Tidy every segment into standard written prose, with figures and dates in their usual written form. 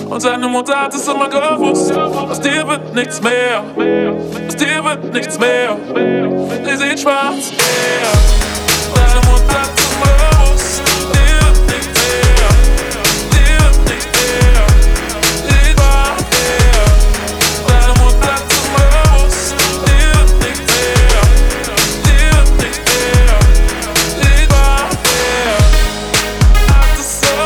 Und seine Mutter hat es immer gewusst. Aus dir wird nichts mehr. Aus dir wird nichts mehr. Sie sieht schwarz, yeah. Deine Mutter hat es immer gewusst. Dir wird nichts mehr. Dir wird nichts mehr. Sie sieht schwarz, yeah. Deine Mutter hat es immer gewusst. Dir wird nichts mehr. Dir wird nichts mehr. Sie sieht schwarz, yeah. Hat es so.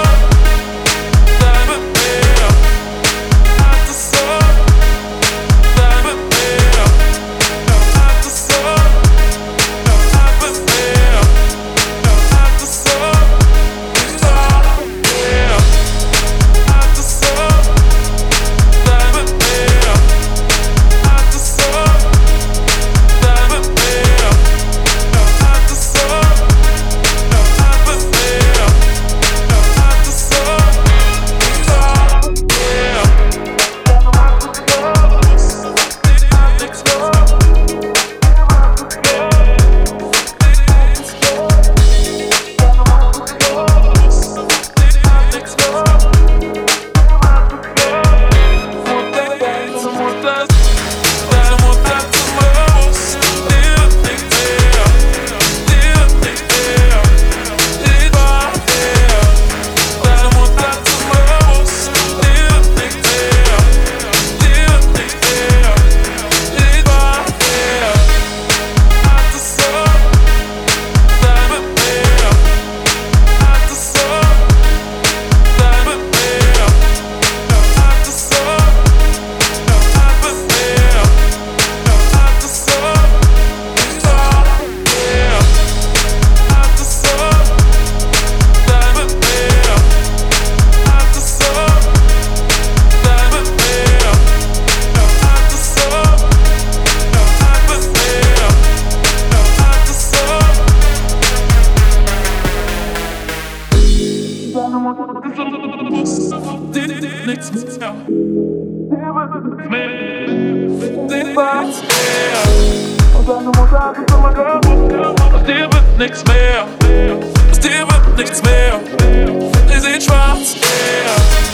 Nichts mehr. Und deine Mutter hat es immer gewusst. Aus dir wird nichts mehr. Aus dir wird nichts mehr. Sie sieht schwarz, yeah.